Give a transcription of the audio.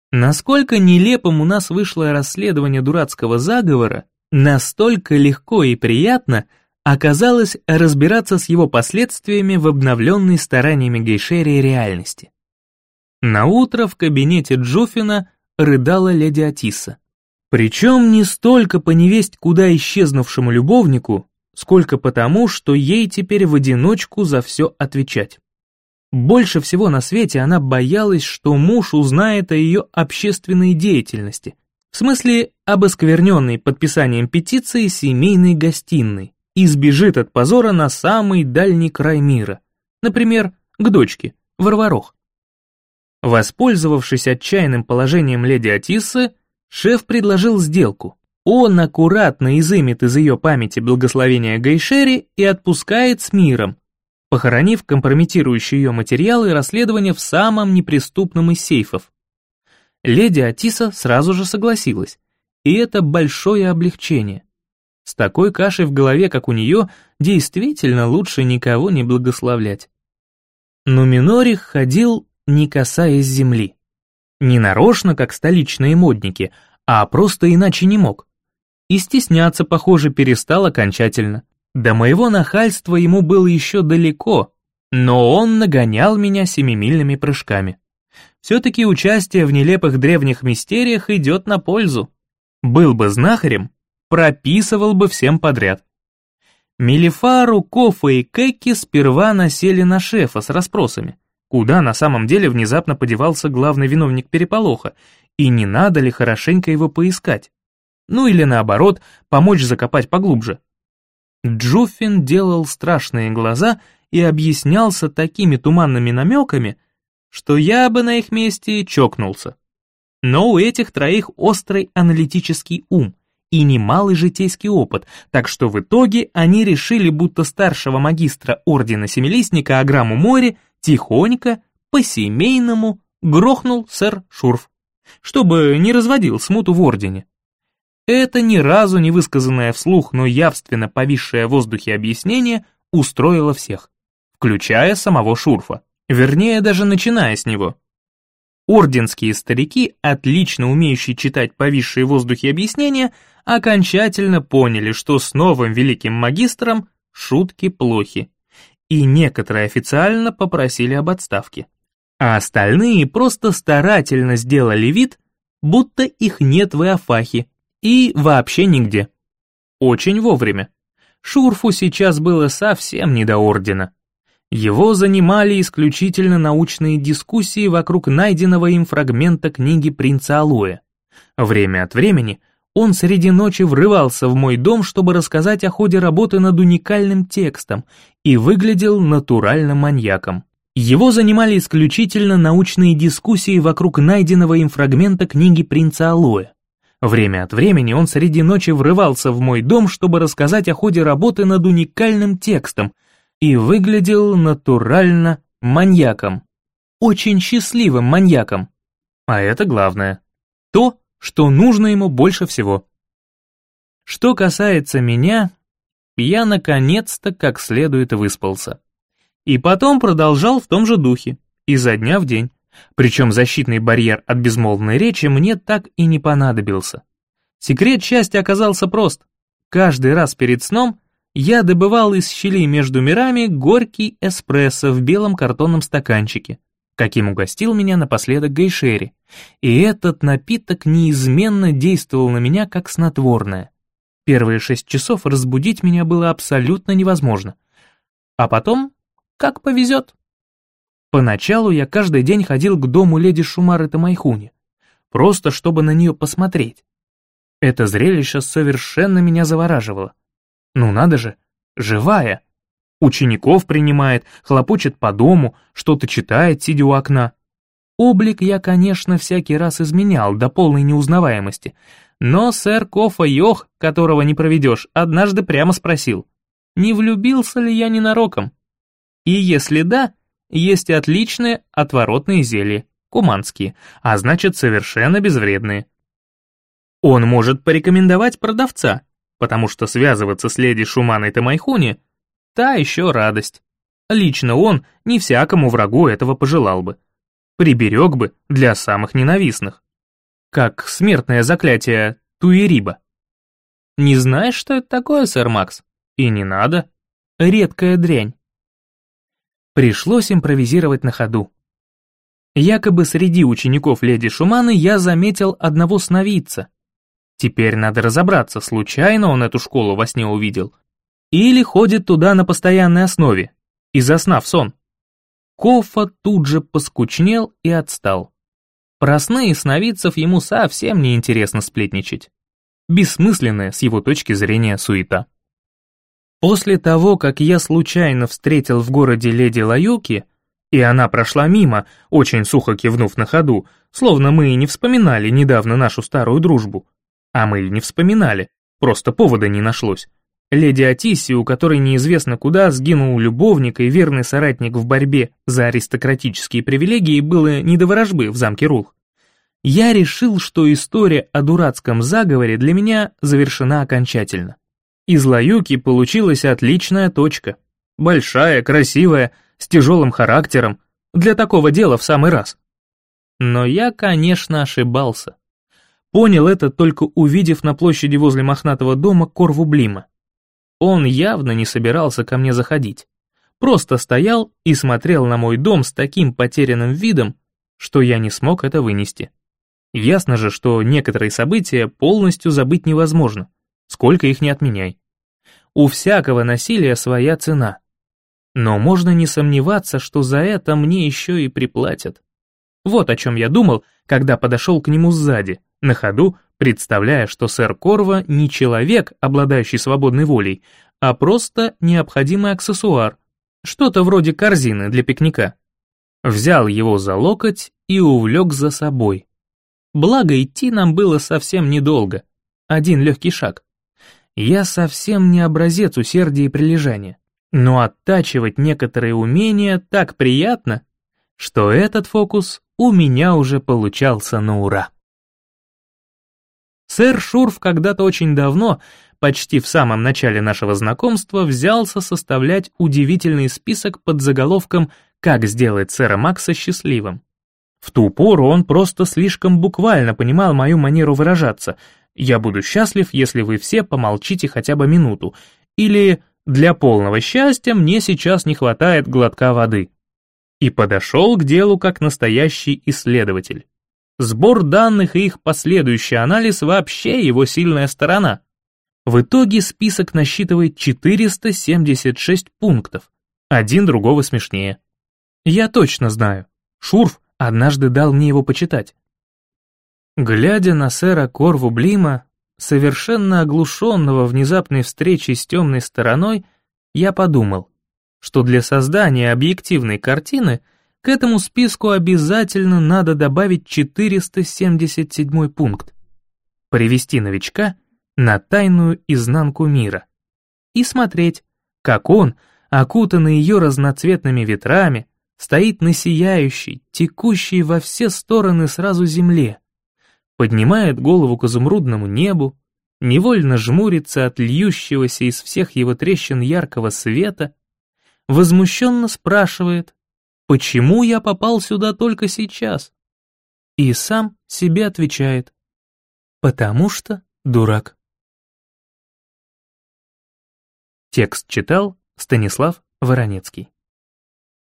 Насколько нелепым у нас вышло расследование дурацкого заговора, настолько легко и приятно оказалось разбираться с его последствиями в обновленной стараниями Гейшери реальности. Наутро в кабинете Джуффина рыдала леди Атисса. Причем не столько по невесть куда исчезнувшему любовнику, сколько потому, что ей теперь в одиночку за все отвечать. Больше всего на свете она боялась, что муж узнает о ее общественной деятельности, в смысле об оскверненной подписанием петиции семейной гостиной, и сбежит от позора на самый дальний край мира, например, к дочке, в Арварох. Воспользовавшись отчаянным положением леди Атиссы, шеф предложил сделку. Он аккуратно изымет из ее памяти благословение Гейшери и отпускает с миром, похоронив компрометирующие ее материалы и расследования в самом неприступном из сейфов. Леди Атисса сразу же согласилась, и это большое облегчение. С такой кашей в голове, как у нее, действительно лучше никого не благословлять. Но Минорих ходил, не касаясь земли. Не нарочно, как столичные модники, а просто иначе не мог. И стесняться, похоже, перестал окончательно. До моего нахальства ему было еще далеко, но он нагонял меня семимильными прыжками. Все-таки участие в нелепых древних мистериях идет на пользу. Был бы знахарем, прописывал бы всем подряд. Мелифару, Кофа и Кекки сперва насели на шефа с расспросами, куда на самом деле внезапно подевался главный виновник переполоха, и не надо ли хорошенько его поискать. Ну или наоборот, помочь закопать поглубже. Джуффин делал страшные глаза и объяснялся такими туманными намеками, что я бы на их месте чокнулся. Но у этих троих острый аналитический ум и немалый житейский опыт, так что в итоге они решили, будто старшего магистра ордена Семилистника Аграму Мори тихонько, по-семейному, грохнул сэр Шурф, чтобы не разводил смуту в ордене. Это ни разу не высказанное вслух, но явственно повисшее в воздухе объяснение устроило всех, включая самого Шурфа, вернее, даже начиная с него. Орденские старики, отлично умеющие читать повисшие в воздухе объяснения, окончательно поняли, что с новым великим магистром шутки плохи, и некоторые официально попросили об отставке. А остальные просто старательно сделали вид, будто их нет в Иофахе и вообще нигде. Очень вовремя. Шурфу сейчас было совсем не до ордена. Его занимали исключительно научные дискуссии вокруг найденного им фрагмента книги принца Алоэ. Время от времени он среди ночи врывался в мой дом, чтобы рассказать о ходе работы над уникальным текстом, и выглядел натуральным маньяком. Его занимали исключительно научные дискуссии вокруг найденного им фрагмента книги принца Алоэ. Время от времени он среди ночи врывался в мой дом, чтобы рассказать о ходе работы над уникальным текстом, и выглядел натурально маньяком. Очень счастливым маньяком. А это главное. То, что нужно ему больше всего. Что касается меня, я наконец-то как следует выспался. И потом продолжал в том же духе, изо дня в день. Причем защитный барьер от безмолвной речи мне так и не понадобился. Секрет счастья оказался прост. Каждый раз перед сном я добывал из щелей между мирами горький эспрессо в белом картонном стаканчике, каким угостил меня напоследок Гейшери, и этот напиток неизменно действовал на меня как снотворное. Первые 6 часов разбудить меня было абсолютно невозможно. А потом, как повезет. Поначалу я каждый день ходил к дому леди Шумары Тамайхуни, просто чтобы на нее посмотреть. Это зрелище совершенно меня завораживало. Ну надо же, живая. Учеников принимает, хлопочет по дому, что-то читает, сидя у окна. Облик я, конечно, всякий раз изменял до полной неузнаваемости, но сэр Кофа Йох, которого не проведешь, однажды прямо спросил, не влюбился ли я ненароком. И если да, есть отличные отворотные зелья, куманские, а значит совершенно безвредные. Он может порекомендовать продавца, потому что связываться с леди Шуманой Тамайхуни — та еще радость. Лично он не всякому врагу этого пожелал бы. Приберег бы для самых ненавистных. как смертное заклятие Туериба. Не знаешь, что это такое, сэр Макс? И не надо. Редкая дрянь. Пришлось импровизировать на ходу. Якобы среди учеников леди Шуманы я заметил одного сновидца. Теперь надо разобраться, случайно он эту школу во сне увидел, или ходит туда на постоянной основе, из-за сна в сон. Кофа тут же поскучнел и отстал. Про сны и сновидцев ему совсем не интересно сплетничать. Бессмысленная с его точки зрения суета. После того, как я случайно встретил в городе леди Лаюки, и она прошла мимо, очень сухо кивнув на ходу, словно мы и не вспоминали недавно нашу старую дружбу. А мы и не вспоминали, просто повода не нашлось. Леди Атисси, у которой неизвестно куда сгинул любовник и верный соратник в борьбе за аристократические привилегии, было не до ворожбы в замке Рулх. Я решил, что история о дурацком заговоре для меня завершена окончательно. Из Лаюки получилась отличная точка. Большая, красивая, с тяжелым характером. Для такого дела в самый раз. Но я, конечно, ошибался. Понял это, только увидев на площади возле мохнатого дома Корву Блима. Он явно не собирался ко мне заходить. Просто стоял и смотрел на мой дом с таким потерянным видом, что я не смог это вынести. Ясно же, что некоторые события полностью забыть невозможно, сколько их не отменяй. У всякого насилия своя цена. Но можно не сомневаться, что за это мне еще и приплатят. Вот о чем я думал, когда подошел к нему сзади, на ходу, представляя, что сэр Корва не человек, обладающий свободной волей, а просто необходимый аксессуар, что-то вроде корзины для пикника. Взял его за локоть и увлек за собой. Благо идти нам было совсем недолго, один легкий шаг. Я совсем не образец усердия и прилежания, но оттачивать некоторые умения так приятно, что этот фокус у меня уже получался на ура. Сэр Шурф когда-то очень давно, почти в самом начале нашего знакомства, взялся составлять удивительный список под заголовком «Как сделать сэра Макса счастливым». В ту пору он просто слишком буквально понимал мою манеру выражаться «Я буду счастлив, если вы все помолчите хотя бы минуту» или «Для полного счастья мне сейчас не хватает глотка воды». И подошел к делу как настоящий исследователь. Сбор данных и их последующий анализ вообще его сильная сторона. В итоге список насчитывает 476 пунктов, один другого смешнее. Я точно знаю, Шурф однажды дал мне его почитать. Глядя на сэра Корву Блима, совершенно оглушенного внезапной встречей с темной стороной, я подумал, что для создания объективной картины к этому списку обязательно надо добавить 477 пункт. Привести новичка на тайную изнанку мира. И смотреть, как он, окутанный ее разноцветными ветрами, стоит на сияющей, текущей во все стороны сразу земле, поднимает голову к изумрудному небу, невольно жмурится от льющегося из всех его трещин яркого света, возмущенно спрашивает, почему я попал сюда только сейчас? И сам себе отвечает, потому что дурак. Текст читал Станислав Воронецкий.